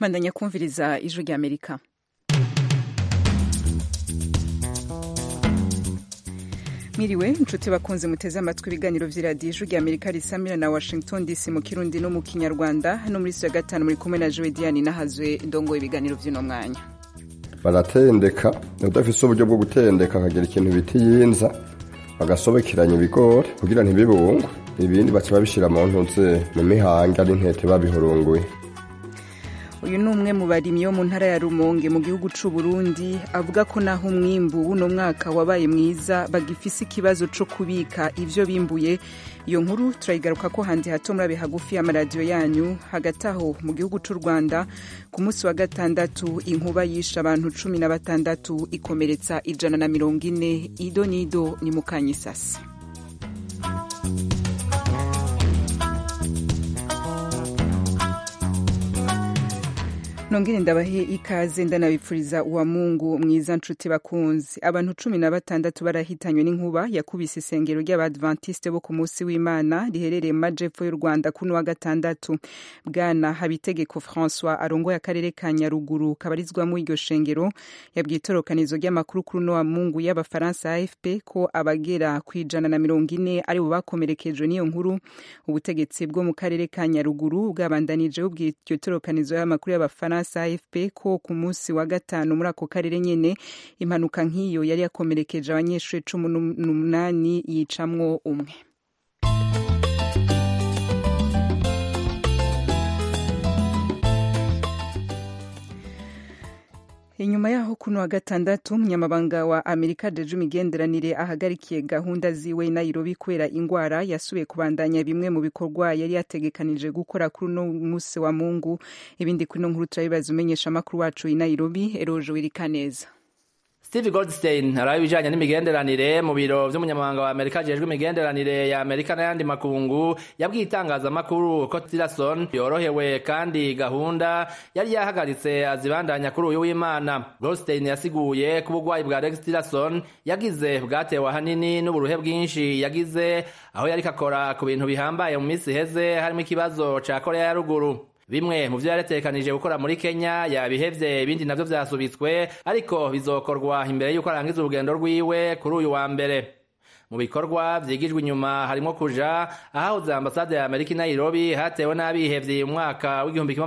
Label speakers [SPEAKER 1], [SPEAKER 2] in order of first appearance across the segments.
[SPEAKER 1] bandanya kumviriza ijwi rya Amerika. Miriwe inshuti bakunze muteze amatwi ibiganiro vy'iradiyo ijwi rya Amerika risamira na Washington DC mu Kirundi no mu Kinyarwanda. Hano muri ya gatanu muri kumwe na Joe Diane nahazwe ndongoye ibiganiro vy'ino mwanya.
[SPEAKER 2] Baratendeka udafise uburyo bwo gutendeka akagira ikintu biti yinza bagasobekeranya ibigori kugira ntibibungwe, ibindi baca babishira mu ntuze mu mihanga ari ntete babihurunguye.
[SPEAKER 1] Uyu ni umwe mu barimyi bo mu ntara ya Rumonge mu gihugu c'u Burundi avuga ko naho umwimbu w'uno mwaka wabaye mwiza bagifise ikibazo co kubika ivyo bimbuye. Iyo nkuru turayigaruka ko handi hato murabe hagufi y'amaradiyo yanyu. Hagati aho mu gihugu c'u Rwanda ku munsi wa gatandatu inkuba yishe abantu 16 ikomeretsa 140. Ido nido ni Mukanyisasi. Nongere ndabahe ikaze ndanabipfuriza uwa Mungu mwiza nshuti bakunzi. Abantu 16 barahitanywe n'inkuba yakubise isengero ry'Abadventiste bo ku munsi w'Imana riherereye mu majepfo y'u Rwanda kuno wa gatandatu. Bwana Habitegeko François arongoye akarere ka Nyaruguru kabarizwamo iryo shengero yabwiye itorokanizo ry'amakuru kuri no wa Mungu y'Abafaransa AFP ko abagera ku 140 ari bo bakomerekejwe n'iyo nkuru. Ubutegetsi bwo mu karere ka Nyaruguru bwabandanije ubwiye iryo torokanizo y'amakuru y'Abafaransa AFP ko ku munsi wa gatanu muri ako karere nyene impanuka nk'iyo yari yakomerekeje abanyeshuri 18 yicamwo umwe. Inyuma yaho kuno wa gatandatu umunyamabanga wa Amerika Jeje imigenderanire ahagarikiye gahunda ziwe Nairobi kubera ingwara yasubiye kubandanya bimwe mu bikorwa yari yategekanije gukora kuri no musi wa Mungu. Ibindi kuri no nkuru turabibaza umenyesha makuru wacu i Nairobi Eroje Wirikaneza.
[SPEAKER 3] Steve Goldstein araye bijanye n'imigenderanire mu biro vy'umunyamabanga wa Amerika jejwe imigenderanire ya Amerika n'ayandi makungu yabwiye itangazamakuru ko Tillerson yorohewe kandi gahunda yari yahagaritse azibandanya kuri uyu w'Imana. Goldstein yasiguye ko ubugwayi bwa Rex Tillerson yagize bwatewe hanini n'uburuhe bwinshi yagize aho yari kakora ku bintu bihambaye mu misi heze harimo ikibazo ca Korea ya ruguru. Bimwe mu vyo yaretekanije gukora muri Kenya yabihevye, ibindi navyo vyasubitswe ariko bizokorwa imbere yuko arangiza urugendo rwiwe kuri uyu wa mbere. Mu bikorwa vyigijwe inyuma harimo kuja ahahoze ambasade ya Amerika i Nairobi hatewe n'abihevye mu mwaka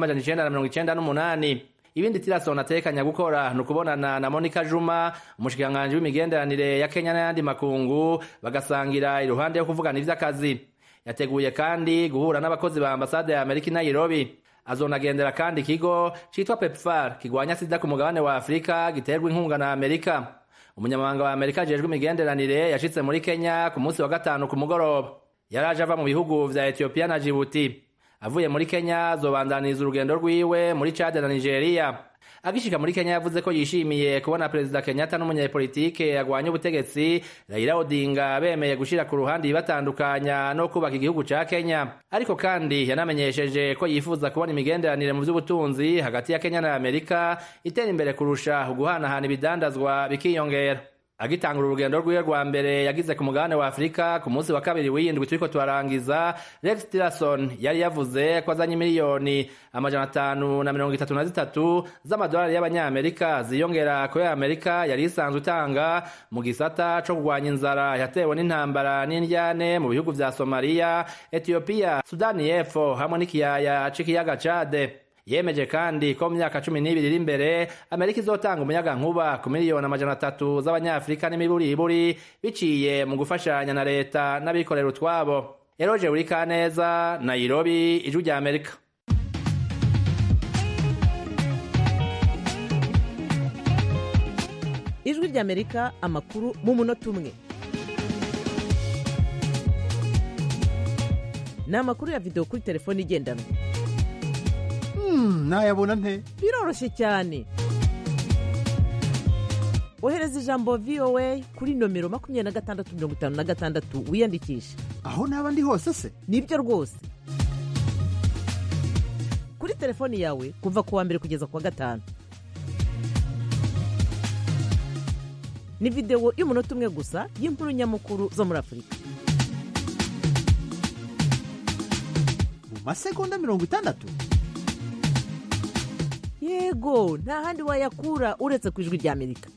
[SPEAKER 3] w'1998. Ibindi Tillerson atekanya gukora nukubonana na Monica Juma umushikiranganji w'imigenderanire ya Kenya n'ayandi makungu bagasangira iruhande yo kuvugana ivy'akazi. Yateguye kandi guhura n'abakozi ba ambasade ya Amerika i Nairobi. Azonagendera kandi ikigo citwa PEPFAR kigwanya sida ku mugabane wa Afrika giterwa inkunga na Amerika. Umunyamabanga wa Amerika jejwe imigenderanire yashitse muri Kenya ku munsi wa gatanu ku mugoroba. Yaraje ava mu bihugu vya Ethiopia na Djibouti. Avuye muri Kenya azobandaniza urugendo rwiwe muri Chad na Nigeria. Agishika muri Kenya yavuze ko yishimiye kubona Perezida Kenyatta n'umunyapolitike agwanya ubutegetsi Raila Odinga bemeye gushira ku ruhande ibatandukanya no kubaka igihugu ca Kenya. Ariko kandi yanamenyesheje ko yifuza kubona imigenderanire mu vy'ubutunzi hagati ya Kenya na Amerika itera imbere kurusha guhanahana ibidandazwa bikiyongera. Agitangura urugendo rwiwe rwa mbere yagize ku mugabane wa Afrika ku munsi wa kabiri w'indwi turiko twarangiza, Rex Tillerson yari yavuze ko azanye miliyoni 533 z'amadolari y'abanyamerika ziyongera ko Amerika yari isanzwe utanga mu gisata co kugwanya inzara yatewe n'intambara n'indyane mu bihugu vya Somalia, Ethiopia, Sudani y'Epfo hamwe n'ikiyaya c'ikiyaga Chad. Yemeje kandi ko mu myaka 12 iri imbere Amerika izotanga umuyaga nkuba ku miliyoni 300 z'abanyafrika n'imiburiburi biciye mu gufashanya na leta n'abikorera utwabo. Eroje Wirikaneza, Nairobi, Ijwi rya Amerika.
[SPEAKER 4] Ijwi rya Amerika, amakuru mu munota umwe. Ni amakuru ya video kuri telefone igendanwa.
[SPEAKER 5] Nayabona nte?
[SPEAKER 4] Biroroshye cyane. Ohereza ijambo VOA kuri nomero 2656 wiyandikisha.
[SPEAKER 5] Aho naba ndi hose se?
[SPEAKER 4] Nibyo rwose. Kuri telefoni yawe kuva ku wa mbere kugeza ku wa gatanu. Ni video y'umunota umwe gusa y'inkuru nyamukuru zo muri Afrika.
[SPEAKER 5] Mu masegonda 60?
[SPEAKER 4] yego nta handi wayakura uretse ku ijwi ry'Amerika.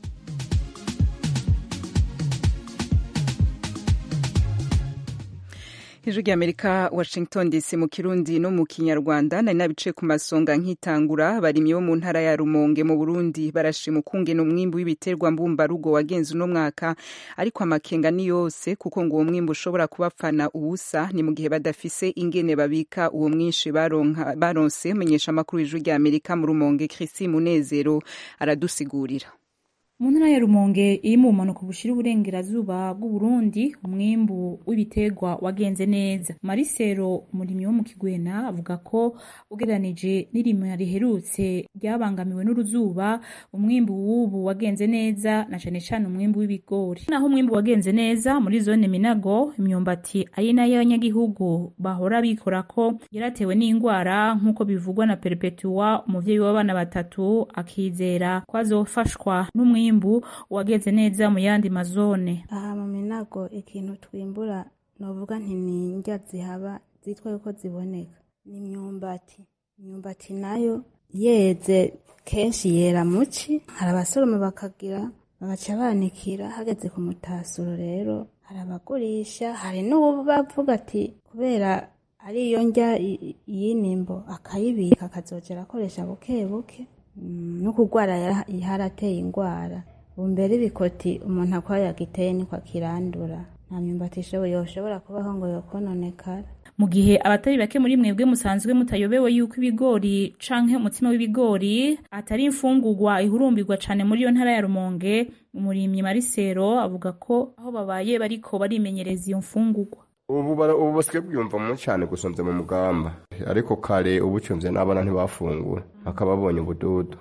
[SPEAKER 1] Ijwi ry'Amerika, Washington DC, mu Kirundi no mu Kinyarwanda. Nari nabice ku masonga nkitangura. Abarimyi bo mu ntara ya Rumonge mu Burundi barashima ukungene umwimbu w'ibiterwa mbumbarugo wagenze uno mwaka, ariko amakenga ni yose kuko ngo uwo mwimbu ushobora kubapfana ubusa, ni mu gihe badafise ingene babika uwo mwinshi baronse. Menyesha amakuru y'Ijwi ry'Amerika mu Rumonge, Chrissy Munezero aradusigurira.
[SPEAKER 6] Mu ntara ya Rumonge iri mu bumanuko bushira uburengerazuba bw'u Burundi, umwimbu w'ibiterwa wagenze neza. Marisero, umurimyi wo mu Kigwena, avuga ko ugereranije n'irima riherutse ryabangamiwe n'uruzuba, umwimbu w'ubu wagenze neza, na cane cane umwimbu w'ibigori. Naho umwimbu wagenze neza muri zone Minago, imyumbati ari nayo abanyagihugu bahora bikora ko yaratewe n'ingwara nk'uko bivugwa na Perpetua, umuvyeyi w'abana batatu, akizera ko azofashwa n'umwimbu wageze neza mu yandi mazone.
[SPEAKER 7] Aha mu Minago ikintu twimbura novuga nti ni indya zihaba zitwa yuko ziboneka ni imyumbati nayo yeze kenshi yera muci, hari abasoroma bagaca banikira hageze ku mutasuro. Rero hari abagurisha, hari n'ubu bavuga ati kubera ari iyo ndya y'inimbo akayibika akazogera akoresha buke buke. No kugwara harateye ingwara, umbere ibikoti umuntu akwa yagiteye niko akirandura. Nta myumbati yoshobora kubaho ngo yokononekara.
[SPEAKER 6] Mu gihe abatari bake muri mwebwe musanzwe mutayobewe yuko ibigori canke umutsima w'ibigori atari imfungurwa ihurumbirwa cane muri iyo ntara ya Rumonge, umurimyi Marisero avuga ko aho babaye bariko barimenyereza iyo mfungurwa.
[SPEAKER 2] Ubu basigaye bwiyumvamo cyane gusomvye mu mugamba, ariko kare ubu cyumvye n'abana ntibafungura akaba abonye ubududu.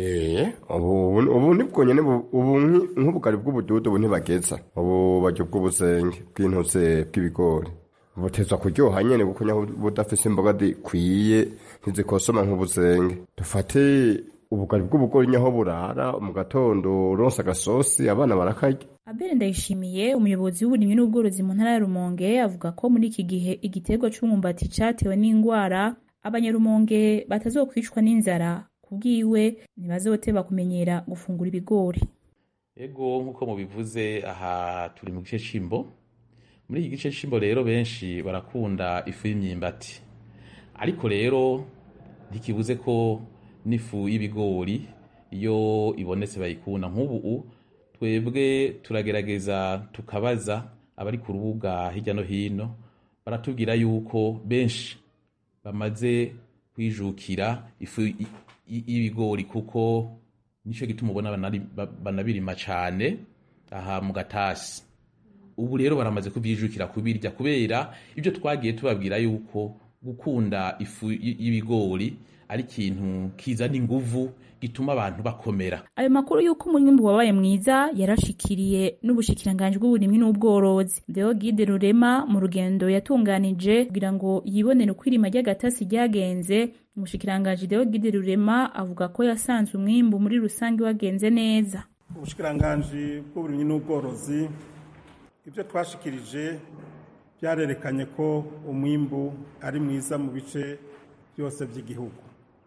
[SPEAKER 2] Ubu nibwo nyene ubu nk'ubugari bw'ubududu ubu ntibageza, ubu barya bw'ubusenge bw'intose bw'ibigori butezwa kuryoha nyene kuko nyaho budafise imboga dikwiye ntizikosoma nk'ubusenge. Dufate ubugari bw'ubugori nyaho burara mu gatondo uronse agasosi abana barakarya.
[SPEAKER 6] Abere Ndayishimiye, umuyobozi w'uburimyi n'ubworozi mu ntara ya Rumonge, avuga ko muri iki gihe igiterwa c'umwumbati catewe n'ingwara, abanyarumonge batazokwicwa n'inzara. Kubwiwe ntibazoteba kumenyera gufungura ibigori.
[SPEAKER 8] Ego nkuko mubivuze, aha turi mu gice c'imbo. Muri iki gice c'imbo rero benshi barakunda ifu y'imyimbati, ariko rero ntikibuze ko n'ifu y'ibigori iyo ibonetse bayikunda. Nk'ubu twebwe turagerageza tukabaza abari ku rubuga hirya no hino, baratubwira yuko benshi bamaze kwijukira ifu y'ibigori kuko nico gituma ubona banabirima cane aha mu gatasi. Ubu rero baramaze kuvyijukira kubirya kubera ibyo twagiye tubabwira yuko gukunda ifu y'ibigori ari ikintu kizana inguvu gituma abantu bakomera.
[SPEAKER 6] Ayo makuru yuko umwimbu wabaye mwiza yarashikiriye n'ubushikiranganji bw'uburimyi n'ubworozi. Deogide Rurema mu rugendo yatunganije kugira ngo yibonere uko irima ry'agatasi ryagenze, umushikiranganji Deogide Rurema avuga ko yasanze umwimbu muri rusange wagenze neza.
[SPEAKER 9] Ubushikiranganji bw'uburimyi n'ubworozi ibyo twashikirije byarerekanye ko umwimbu ari mwiza mu bice byose by'igihugu.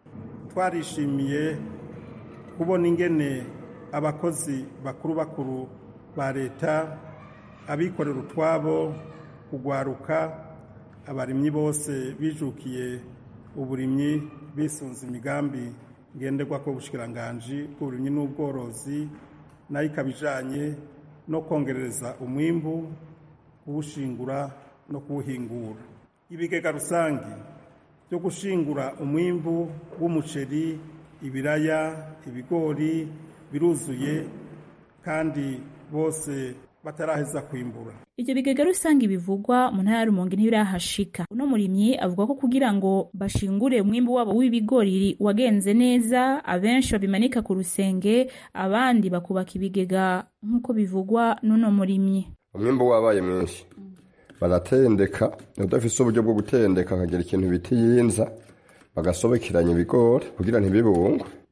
[SPEAKER 9] Twarishimiye kubona ingene abakozi bakuru ba leta, abikorera utwabo, kugwaruka, abarimyi bose bijukiye uburimyi bisunze imigambi ngenderwa ko ubushikiranganji bw'uburimyi n'ubworozi, nayo ikabijanye no kongereza umwimbu, kuwushingura no kuwuhingura. Ibigega rusangi byo gushingura umwimbu w'umuceri, ibiraya, ibigori biruzuye kandi bose bataraheza kwimbura.
[SPEAKER 6] Ivyo bigega rusangi bivugwa mu ntara ya Rumonge ntibirahashika. Uno murimyi avuga ko kugira ngo bashingure umwimbu wabo w'ibigori wagenze neza, abenshi babimanika ku rusenge, abandi bakubaka ibigega nk'uko bivugwa n'uno murimyi.
[SPEAKER 2] Umwimbu wabaye mwinshi, baratendeka, udafise uburyo bwo gutendeka akagira ikintu biti yinza, bagasobekeranya ibigori kugira ntibibungwe.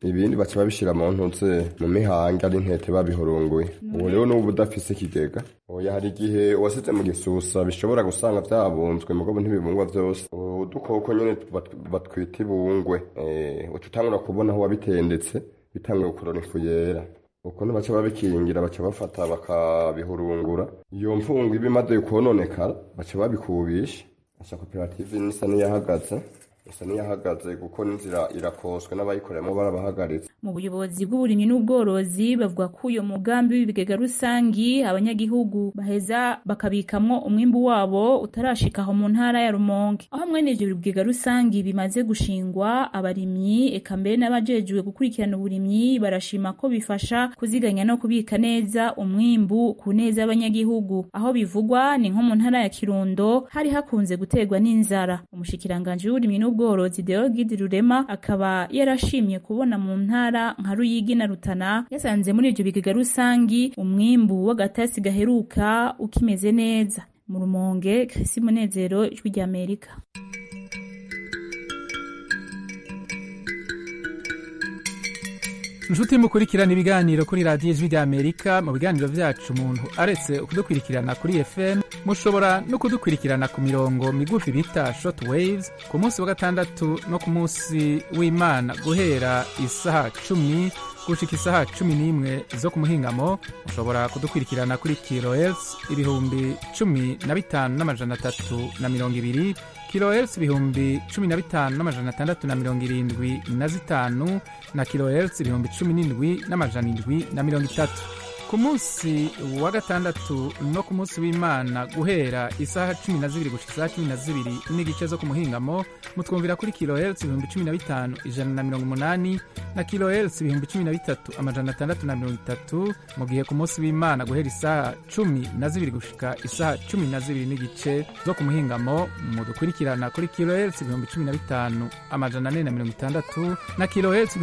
[SPEAKER 2] ibindi baca babishira mu ntuze mu mihange ari intete babihurunguye ubu rero n'ubu udafise ikigega oya hari igihe wasize mu gisusa bishobora gusanga vyabunzwe mugabo ntibibungwa vyose udukoko nyene batwita ibungwe uca utangura kubona aho wabitendetse bitanguye gukorora ifu yera ukuntu baca babikingira baca bafata bakabihurungura iyo mfungu iba imaze kononekara baca babikubisha asa koperative nisa niyahagaze kuko n'inzira irakoswe n'abayikoreramo barabahagaritse
[SPEAKER 6] mu buyobozi bw'uburimyi n'ubworozi bavuga ko uyo mugambi w'ibigega rusangi abanyagihugu baheza bakabikamwo umwimbu wabo utarashika aho mu ntara ya Rumonge aho mwene ivyo bigega rusangi bimaze gushingwa abarimyi eka mbere n'abajejwe gukurikirana uburimyi barashima ko bifasha kuziganya no kubika neza umwimbu ku neza y'abanyagihugu aho bivugwa ni nko mu ntara ya Kirundo hari hakunze guterwa n'inzara umushikiranganje w'uburimyi n'ubworozi Deogide Rurema akaba yarashimye kubona mu ntara nka Ruyigi na Rutana yasanze muri ivyo bigega rusangi umwimbu w'agatasi gaheruka ukimeze neza mu Rumonge Chris Munezero ijwi rya Amerika.
[SPEAKER 10] Nshuti mukurikirana ibiganiro kuri radio ijwi rya Amerika mu biganiro vyacu umuntu aretse kudukurikirana kuri FM mushobora no kudukurikirana ku mirongo migufi bita short waves ku munsi wa gatandatu no ku munsi w'Imana guhera isaha 10 gushika isaha 11 zo ku muhingamo mushobora kudukurikirana kuri kilohertz 15,320 kilohertz 15,675 na kilohertz 17,730 ku munsi wa gatandatu no ku munsi w'Imana guhera isaha 12 gushika isaha 12 n'igice zo ku muhingamo mutwumvira kuri kilohertz 15,180 na kilohertz 13,630 mu gihe ku munsi w'Imana guhera isaha 12 gushika isaha 12 n'igice zo ku muhingamo mudukurikirana kuri kilohertz 15,460 na kilohertz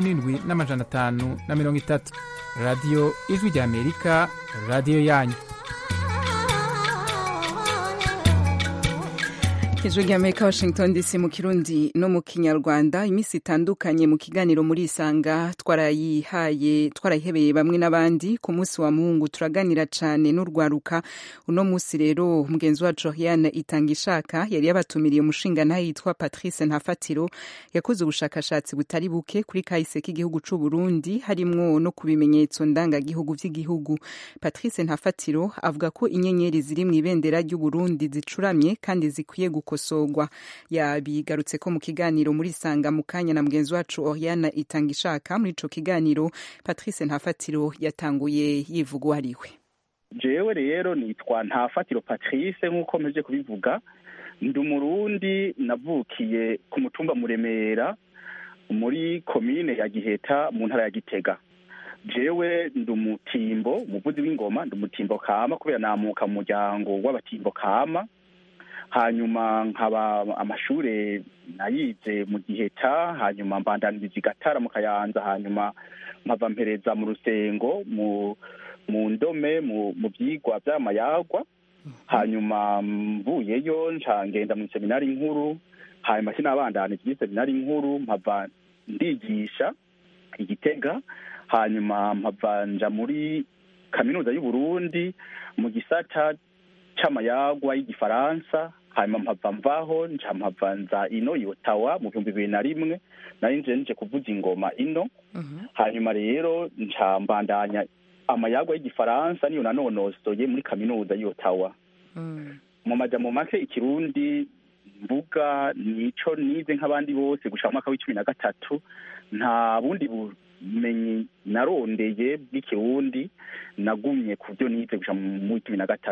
[SPEAKER 10] 17,530 radio ijwi rya Amerika radio yanyu.
[SPEAKER 1] Ijwi rya Amerika Washington DC mu Kirundi no mu Kinyarwanda imisi itandukanye mu kiganiro muri Isanga twarayihebeye bamwe n'abandi ku munsi wa Mungu turaganira cane n'urwaruka uno munsi rero mugenzi wacu Oriane Itangishaka yari yabatumiriye umushinga ntaye yitwa Patrice Ntafatiro yakoze ubushakashatsi butari buke kuri kahise k'igihugu c'u Burundi harimwo no kubimenyetso ndanga gihugu vy'igihugu. Patrice Ntafatiro avuga ko inyenyeri ziri mu ibendera ry'u Burundi zicuramye kandi zikwiye gukosogwa yabigarutse ko mu kiganiro muri Sanga mu kanya na mugenzi wacu Oriane Itangishaka muri ico kiganiro Patrice Ntafatiro yatanguye yivuga ariwe.
[SPEAKER 11] Jewe rero nitwa Ntafatiro Patrice nk'uko mpeje kubivuga ndi umurundi navukiye ku mutumba Muremera muri komine ya Giheta mu ntara ya Gitega. Jewe ndi umutimbo umuvuzi w'ingoma ndi umutimbo kama kubera namuka mu muryango w'abatimbo kama hanyuma nkaba amashure nayize mu Giheta hanyuma mbandaniriza igatara mu Kayanza hanyuma mpava mpereza mu Rusengo mu ndome mu byigwa by'amayagwa hanyuma mvuyeyo ngenda mu seminari nkuru hanyuma sinabandanije mu seminari nkuru mpava ndigisha Igitega hanyuma mpava nja muri kaminuza y'u Burundi mu gisata c'amayagwa y'igifaransa hanyuma mpava mvaho mpava nza ino Ottawa mu 2001 nari nje kuvuza ingoma ino hanyuma rero mbandanya amayagwa y'igifaransa niyo nanonosoye muri kaminuza y'Ottawa. Mu majambo make ikirundi mvuga nico nize nk'abandi bose gushaka mwaka w'13 nta bundi bumenyi narondeye bw'ikirundi nagumye kuvyo nize gushaka mu 13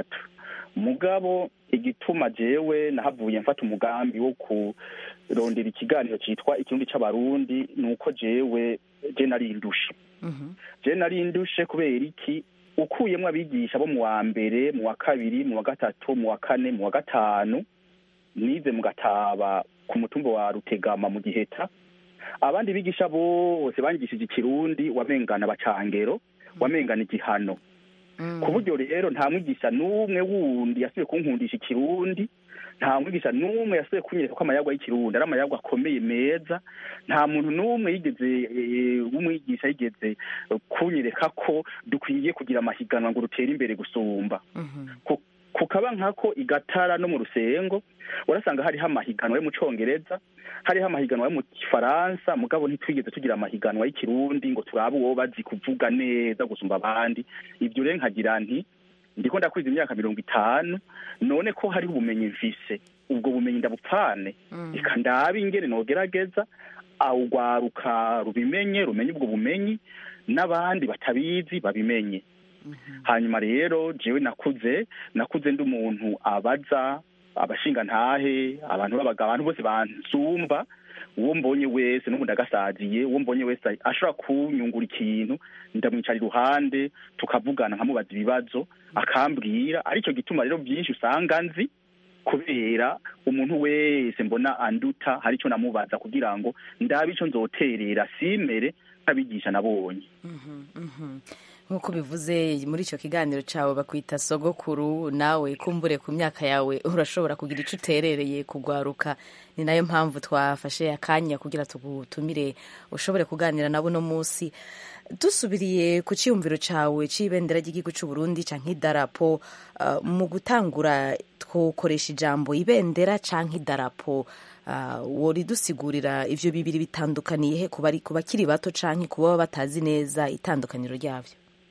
[SPEAKER 11] mugabo igituma jewe nahavuye mfata umugambi wo kurondera ikiganiro citwa ikirundi c'abarundi nuko je narindushe nari ndushe kubera iki ukuyemwo abigisha bo mu wa mbere mu wa kabiri mu wa gatatu mu wa kane mu wa gatanu nize mu Gataba ku mutumba wa Rutegama mu Giheta abandi bigisha bose banyigishije ikirundi wamengana bacangero wamengana igihano ku buryo rero nta mwigisha n'umwe wundi yasubiye kunkundisha ikirundi nta mwigisha n'umwe yasuye kunyereka ko amayagwa y'ikirundi ari amayagwa akomeye meza, nta muntu n'umwe yigeze w'umwigisha yigeze kunyereka ko dukwiye kugira amahiganwa ngo rutere imbere gusumba. Kukaba nkako igatara no mu Rusengo urasanga hariho amahiganwa yo mu Congereza, hariho amahiganwa yo mu Kifaransa, mugabo ntitwigeze tugira amahiganwa y'ikirundi ngo turabe uwo bazi kuvuga neza gusumba abandi. Ibyo rero nkagira nti ndiko ndakwiza imyaka 50 none ko hariho ubumenyi mfise, ubwo bumenyi ndabupfane reka ndabe ingene nogerageza awugwaruka rubimenye, rumenye ubwo bumenyi n'abandi batabizi babimenye. Hanyuma rero jewe nakuze ndi umuntu abaza abashinga ntahe, abantu bose bansumba, uwo mbonye wese n'ubundi agasaziye, uwo mbonye wese ashobora kunyungura ikintu ndamwicara iruhande tukavugana nkamubaza ibibazo akambwira. Aricyo gituma rero byinshi usanga nzi kubera umuntu wese mbona anduta hari icyo namubaza kugira ngo ndabe icyo nzoterera simere nk'abigisha nabonye.
[SPEAKER 12] nk'uko bivuze muri icyo kiganiro cyawe bakwita sogokuru, nawe kumbure ku myaka yawe urashobora kugira icyo uterereye kugwaruka. Ni nayo mpamvu twafashe akanya kugira tugutumire ushobore kuganira nabo no munsi. Dusubiriye ku cyiyumviro cyawe cy'ibendera ry'igihugu cy'u Burundi canke idarapo, mu gutangura twokoresha ijambo ibendera canke idarapo, wori dusigurira ivyo bibiri bitandukaniye he ku bakiri bato canke ku baba batazi neza itandukaniro ryavyo?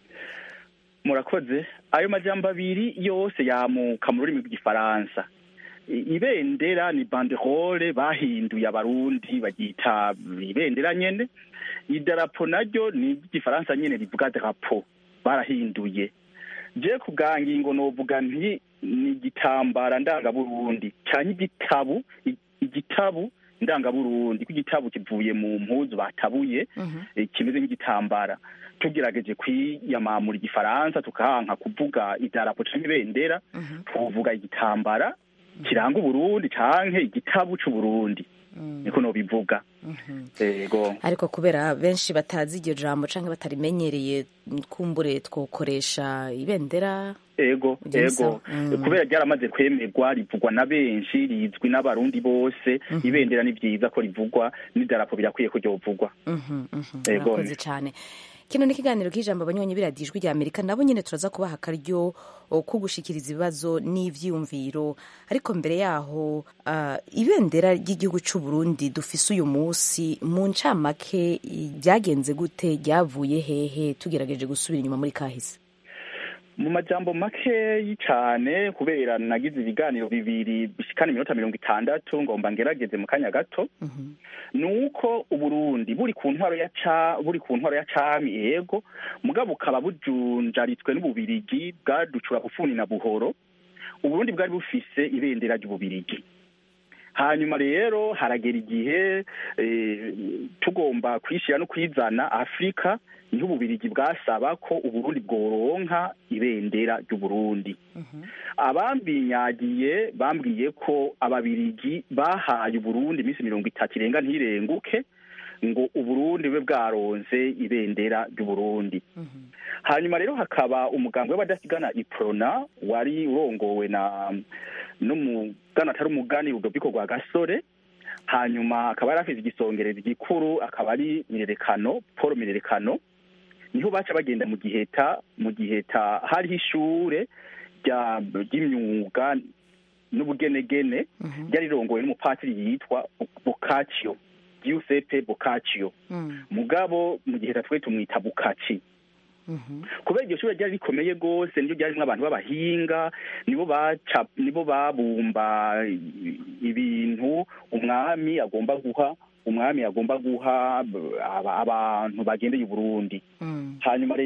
[SPEAKER 11] Murakoze. Ayo majambo abiri yose yamuka mu rurimi rw'igifaransa. Ibendera ni banderole bahinduye abarundi bagita ibendera nyene. Idarapo naryo ni igifaransa nyene rivuga drapo barahinduye. Je kugangingo novuga nti ni igitambara ndanga Burundi canke igitabu ndanga Burundi, ko igitabu kivuye mu mpuzu batabuye kimeze nk'igitambara. Tugerageje kwiyamamura igifaransa tukahanka kuvuga idarapo canke ibendera, tuvuga igitambara kiranga Burundi canke igitabu c'u Burundi, niko no bivuga. Yego.
[SPEAKER 12] Ariko kubera benshi batazi iryo jambo canke batarimenyereye, kumbure twokoresha ibendera.
[SPEAKER 11] Ego kubera ryaramaze kwemerwa rivugwa na benshi, rizwi n'abarundi bose. Ibendera ni vyiza ko rivugwa, n'idarapo birakwiye ko ryovugwa.
[SPEAKER 12] Murakoze cyane. Kino ni kiganiro k'ijambo abanywanyi biradijwi rya Amerika, nabo nyene turaza kubaha akaryo ko gushikiriza ibibazo n'ivyiyumviro. Ariko mbere yaho, ibendera ry'igihugu cy'u Burundi dufise uyu munsi, mu ncamake byagenze gute, ryavuye hehe, tugerageje gusubira inyuma muri kahise?
[SPEAKER 11] Mu majambo makeyi cyane kubera nagize ibiganiro bibiri bishikana iminota 60 ngomba ngerageze mu kanya gato. Nuko Uburundi buri ku ntwaro ya cami yego, mugabo ukaba bujunjaritswe n'Ububirigi bwaducura bufuni na buhoro. Uburundi bwari bufise ibendera ry'Ububirigi. Hanyuma rero haragera igihe tugomba kwishira no kwizana Afrika, niho Ububirigi bwasaba ko Uburundi bworonka ibendera ry'Uburundi. Abambinyagiye bambwiye ko Ababirigi bahaye Uburundi iminsi 30 irenga ntirenguke ngo Uburundi bwe bwaronse ibendera ry'Uburundi. Hanyuma rero hakaba umugambi w'abadasigana Iprona wari urongowe n'umugana atari umugani Rudoviko rwa Gasore. Hanyuma akaba yarafise igisongereza gikuru, akaba ari Paul Mirerekano. Niho baca bagenda mu giheta hariho ishure ry'imyuga n'ubugenegene ryari rirongowe n'umupatiri yitwa Boccaccio, Giuseppe Boccaccio. Mugabo mu giheta twe tumwita Bukaci. Kubera iryo shure ryari rikomeye gose, niryo ryarimwo abantu b'abahinga, nibo babumba ibintu umwami agomba guha abantu bagendeye Uburundi. Hanyuma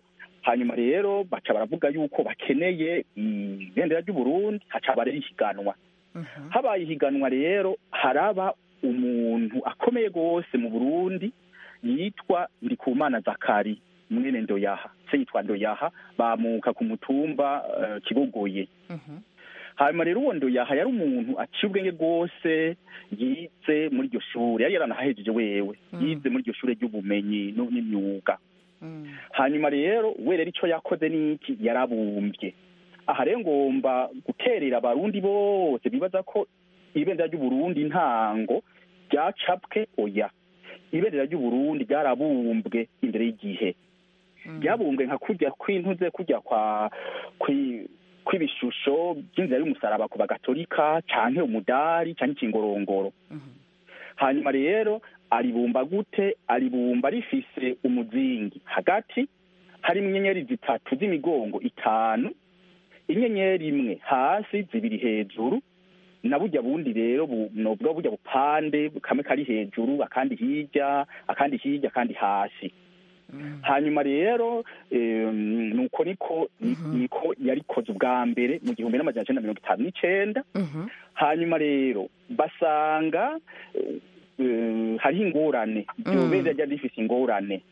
[SPEAKER 11] rero baca baravuga yuko bakeneye ibendera ry'Uburundi, haca barera ihiganwa. Habaye ihiganwa rero haraba umuntu akomeye gose mu Burundi yitwa Ndikumana Zakari mwene Ndoyaha, se yitwa Ndoyaha, bamuka ku mutumba Kibogoye. Hanyuma rero uwo Ndoyaha yari umuntu aciye ubwenge gose, yize muri iryo shure, yari yaranahejeje wewe, yize muri iryo shure ry'ubumenyi n'imyuga. Hanyuma rero we rero ico yakoze niki, yarabumbye aha rero ngomba guterera abarundi bose bibaza ko ibendera ry'uburundi ntango ryacapwe oya, ibendera ry'uburundi ryarabumbwe imbere y'igihe, ryabumbwe nka kurya kw'intuze kurya kw'ibishusho by'inzira y'umusaraba ku bagatolika canke umudari canke ikingorongoro. Hanyuma rero aribumba gute? Aribumba rifise umuzingi hagati, harimo inyenyeri zitatu z'imigongo itanu, inyenyeri imwe hasi, zibiri hejuru, na burya bundi rero nobwo burya bupande kamwe kari hejuru, akandi hirya, akandi hirya, akandi hasi. Hanyuma rero nuko niko yarikoze ubwa mbere mu 1959. Hanyuma rero basanga hariho ingorane, iryo bendera ryari rifise ingorane.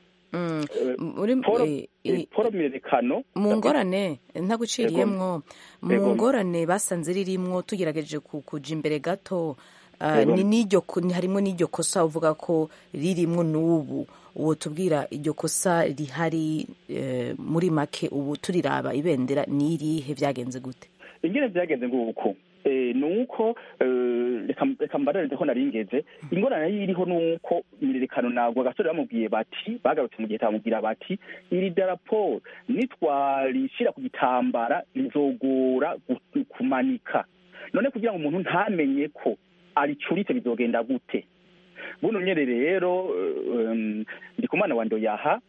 [SPEAKER 11] Poro mirerekano
[SPEAKER 12] mu ngorane ntaguciriyemwo, mu ngorane basanze ririmwo, tugerageje kuja imbere gato, harimwo n'iryo kosa uvuga ko ririmwo n'ubu. Uwo tubwira iryo kosa rihari muri make ubu turiraba ibendera n'irihe, vyagenze gute?
[SPEAKER 11] Ingene vyagenze nguko nuko reka mbararize ko naringeze. Ingorane yiriho nuko imirerekano nagwa gasore bamubwiye bati, bagarutse mu gihe tamubwira bati, iri darapo nitwarishira ku gitambara rizogora kumanika, none kugira ngo umuntu ntamenye ko aricuritse bizogenda gute? Buno nyere rero Ndikumana wa Ndoyaha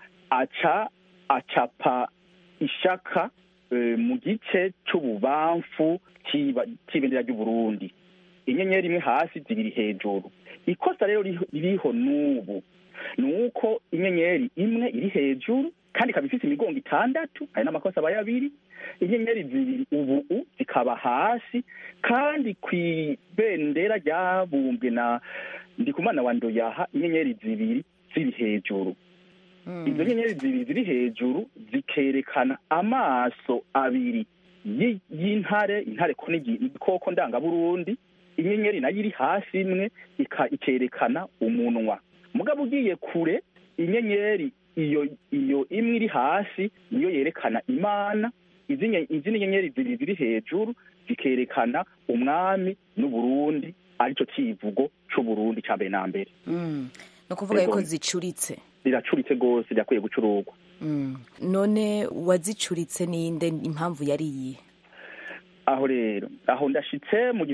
[SPEAKER 11] acapa ishaka mu gice c'ububamfu c'ibendera ry'Uburundi, inyenyeri imwe hasi, zibiri hejuru. Ikosa rero ririho n'ubu nuko inyenyeri imwe iri hejuru kandi ikaba ifise imigongo itandatu, hari n'amakosa aba yabiri. Inyenyeri zibiri ubu zikaba hasi, kandi kw'ibendera ryabumbwe na Ndikumana wa Ndoyaha inyenyeri zibiri ziri hejuru. Izo nyenyeri zibiri ziri hejuru zikerekana amaso abiri y'intare ko n'igikoko ndangaburundi. Inyenyeri nayo iri hasi imwe ikerekana umunwa. Mugabo ugiye kure, inyenyeri iyo imwe iri hasi niyo yerekana Imana. Izindi nyenyeri zibiri ziri hejuru zikerekana umwami n'Uburundi, arico civugo c'Uburundi ca mbere na mbere.
[SPEAKER 12] No kuvuga yuko zicuritse,
[SPEAKER 11] ziracuritse gose, zirakwiye gucurugwa.
[SPEAKER 12] None wazicuritse ninde? Impamvu yari iyi?
[SPEAKER 11] Aho rero ndashitse mu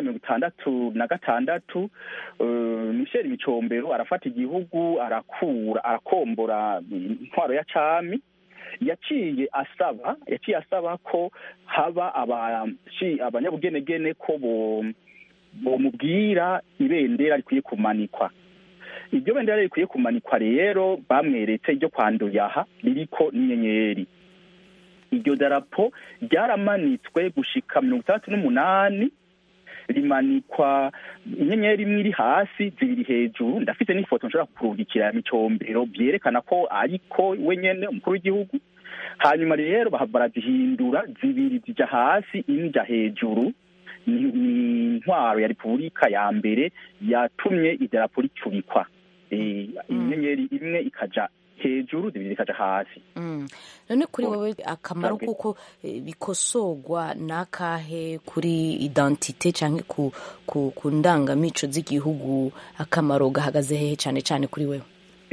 [SPEAKER 11] 1966. Michel Micombero arafata igihugu, arakombora intwaro ya cami. Yaciye asaba ko haba abanyabugenegene ko bomubwira ibendera rikwiye kumanikwa. Iryo bendera rikwiye kumanikwa rero bamweretse iryo kwa Ndoyaha ririko n'inyenyeri. Iryo darapo ryaramanitswe gushika 1968, rimanikwa inyenyeri imwe iri hasi, zibiri hejuru. Ndafite n'ifoto nshobora kurungikira ya Micombero byerekana ko ariko wenyene umukuru w'igihugu. Hanyuma rero barazihindura, zibiri zija hasi, imja hejuru. Ni intwaro ya Repubulika ya mbere yatumye idarapo ricurikwa. Inyenyeri imwe ikaja hejuru, zibiri zikaja hasi.
[SPEAKER 12] None kuri wowe akamaro kuko bikosogwa nakahe kuri identite canke ku ndangamico z'igihugu, akamaro gahagaze hehe cane cane kuri wewe?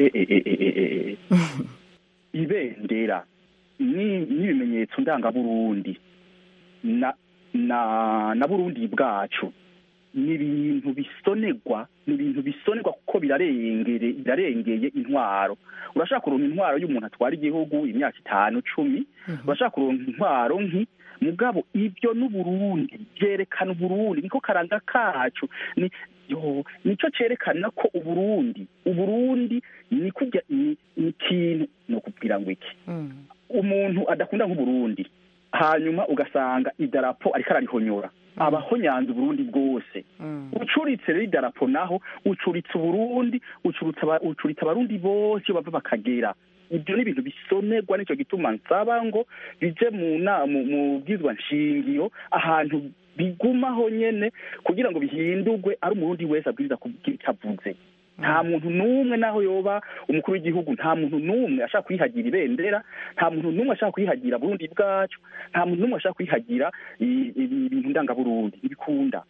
[SPEAKER 11] Ibendera n'ibimenyetso ndangaburundi na Burundi bwacu ni ibintu bisonerwa kuko birarengeye intwaro. Urashaka kuronka intwaro y'umuntu atwara igihugu imyaka 5-10, urashaka kuronka intwaro mugabo ibyo n'Uburundi byerekana Uburundi, niko karanga kacu, nico cerekana ko Uburundi ni kujya ni ikintu no kubwira ngo iki umuntu adakunda nk'Uburundi, hanyuma ugasanga idarapo ariko ararihonyora, abahonyanze Uburundi bwose. Ucuritse rero idarapo naho ucuritse Uburundi, ucuritse abarundi bose bava bakagera. Ibyo ni ibintu bisonerwa, nicyo gituma nsaba ngo bije mu bwizwa nshingiro, ahantu bigumaho nyene kugira ngo bihindurwe, ari umurundi wese abwiriza kugira icyo avuze. nta muntu n'umwe naho yoba umukuru w'igihugu, nta muntu n'umwe ashaka kwihagira ibendera, nta muntu n'umwe ashaka kwihagira Burundi bwacu, nta muntu n'umwe ashaka kwihagira ibintu ndangaburundi bikunda.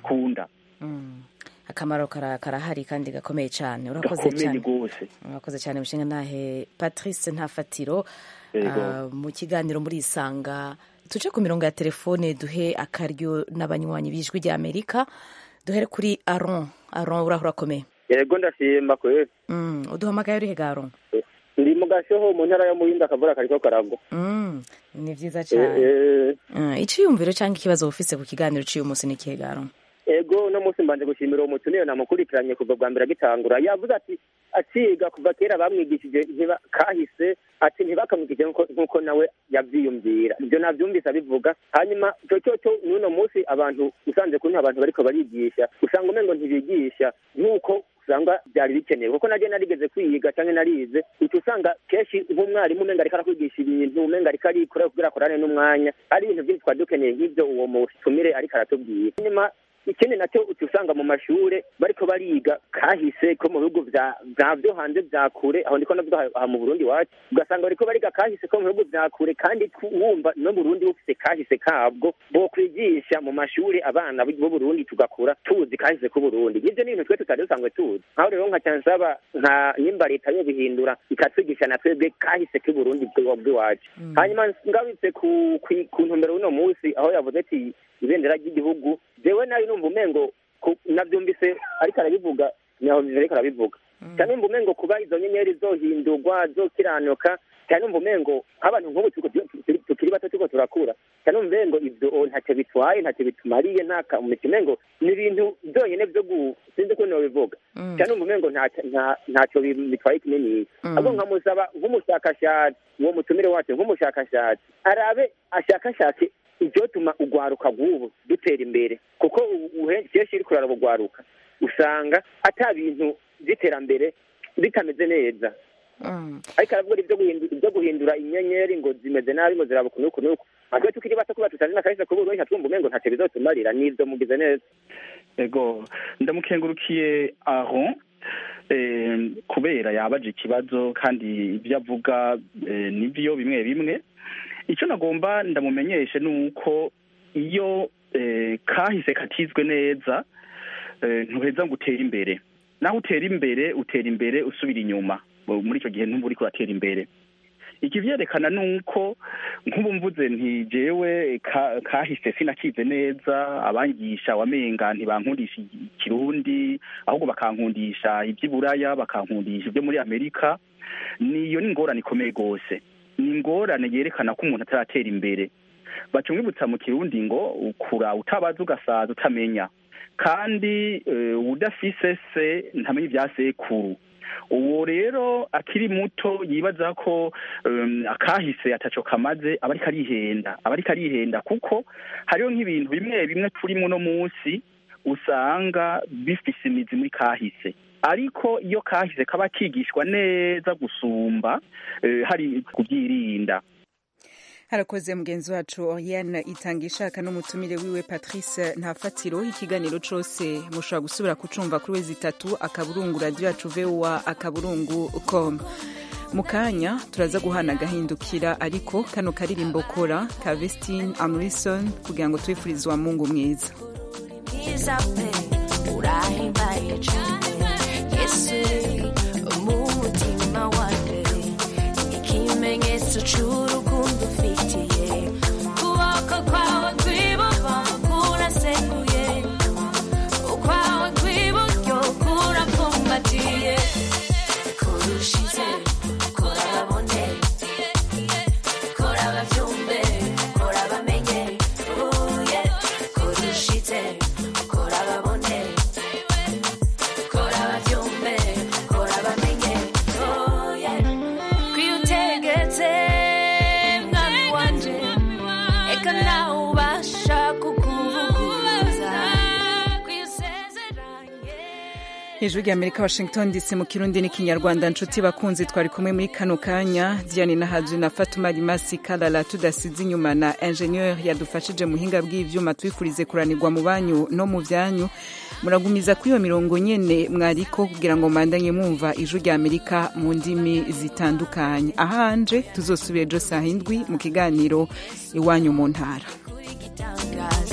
[SPEAKER 12] Akamaro karahari kandi gakomeye cyane. Urakoze cyane rwose, urakoze cyane mushinga ntahe Patrice Ntafatiro. Mu kiganiro muri Isanga tuje ku mirongo ya telefone, duhe akaryo n'abanywanyi b'ijwi rya Amerika. Duhere kuri Aron. Urakomeye?
[SPEAKER 13] Yego ndashima kwe.
[SPEAKER 12] Uduhamagaye uri hega Aron?
[SPEAKER 13] Ndi mu Gashoho mu ntara yo Muyinga, akavura kariko karagwa.
[SPEAKER 12] Ni vyiza cyane. Iciyumviro cyangwa ikibazo ufise ku kiganiro cy'uyu munsi ni kihe Aron?
[SPEAKER 13] Ego no munsi mbanje gushimira uwo mutumire namukurikiranye kuva bwa mbere agitangura. Yavuze ati aciga kuva kera bamwigishije kahise, ati ntibakamwigishije nkuko nawe yavyiyumvira. Ibyo navyumvise abivuga. Hanyuma cyo n'uno munsi abantu usanze kuri abantu bariko barigisha, usanga umengo ntibigisha nkuko usanga byari bikenewe, kuko naje narigeze kwiga cyangwa narize, usanga kenshi nk'umwarimu umenga ariko arakwigisha ibintu, umenga ariko arikora kugira akorane n'umwanya, ari ibintu byinshi twadukeneye nk'ibyo uwo mutumire ariko aratubwira. Hanyuma ikindi nacyo usanga mu mashure bariko bariga kahise ko mu bihugu byo hanze bya kure, aho ndiko navuga aha mu Burundi wacu, ugasanga bariko bariga kahise ko mu bihugu bya kure, kandi wumva no Burundi bufise kahise kabwo bo kwigisha mu mashure abana b'u Burundi, tugakura tuzi kahise ko Burundi. Ivyo ni ibintu twe tutari dusanzwe tuzi. Aho rero nka cyansaba nka nimba leta yo bihindura ikatwigisha na twebwe kahise ko Burundi bw'iwacu. Hanyuma ngabitse ku ntumbero uno munsi aho yavuze ati ibendera ry'igihugu, jewe nayo numva umengo navyumvise ariko arabivuga, naho ariko arabivuga cyane, numva umengo kuba izo nyenyeri zohindurwa zokiranuka, cyane numva umengo nk'abantu nk'ubu tukiri bato tuko turakura, cyane numva umengo ivyo ntacyo bitwaye, ntacyo bitumariye, umengo ni ibintu byonyene vyo sinzi ko nobivuga, cyane numva umengo ntacyo bitwaye kinini. ahubwo nkamusaba nk'umushakashatsi, uwo mutumire wacu nk'umushakashatsi arabe ashakashatse ivyotuma ugwaruka rw'ubu dutera imbere, kuko kenshi iri kurara bugwaruka usanga ata bintu by'iterambere bitameze neza. Ariko aravuga ibyo guhindura inyenyeri ngo zimeze nabi, ngo ziraba kunuku nuku, natwe tukiri bato kuba tutari n'akahise ko Burundi twumva umengo ntacyo bizotumarira. Nivyo mugize neza.
[SPEAKER 11] Ego ndamukengurukiye Aron kubera yabaje ikibazo kandi ibyo avuga nivyo bimwe bimwe. Icyo nagomba ndamumenyeshe nuko iyo kahise katizwe neza ntuheza ngo utere imbere. Naho utera imbere usubira inyuma, muri icyo gihe ntumva uriko uratera imbere. Ikivyerekana nuko nk'ubu mvuze nti jewe kahise sinakize neza, abangisha wamenga ntibankundisha Kirundi, ahubwo bakankundisha iby'Iburaya, bakankundisha ibyo muri Amerika. Niyo ni ingorane ikomeye gose, ni ingorane yerekana ko umuntu ataratera imbere. Bacumwibutsa mu Kirundi ngo ukura utabaza ugasaza utamenya, kandi udafise se ntamenya ibya sekuru. Uwo rero akiri muto yibaza ko akahise ataco kamaze, aba ariko arihenda, kuko hariho nk'ibintu bimwe bimwe turimo no munsi usanga bifise imizi muri kahise, ariko iyo kahise kaba kigishwa neza gusumba hari kubyirinda.
[SPEAKER 1] Harakoze mugenzi wacu Oriane Itangishaka n'umutumire wiwe Patrice Ntafatiro. Ikiganiro cose mushobora gusubira kucumva kuri wezi3 akaburungu radio yacu voa@com. Mukanya turaza guhana gahindukira, ariko kano karirimbo kora ka Vestine Amrison kugira ngo twifurizwa Mungu mwiza. Ijwi rya Amerika, Washington DC, mu Kirundi n'ikinyarwanda. Nshuti bakunzi, twari kumwe muri kano kanya Diane na Haji na Fatuma Rimasi Kalala, tudasize inyuma na ingenieur yadufashije muhinga bw'ivyuma. Twifurize kuranirwa mu banyu no mu vyanyu. muragumiza kuri iyo mirongo nyene mwariko kugira ngo mandanye mwumva ijwi rya Amerika mu ndimi zitandukanye. Ahanje tuzosubira ejo saa 7 mu kiganiro iwanyu mu ntara.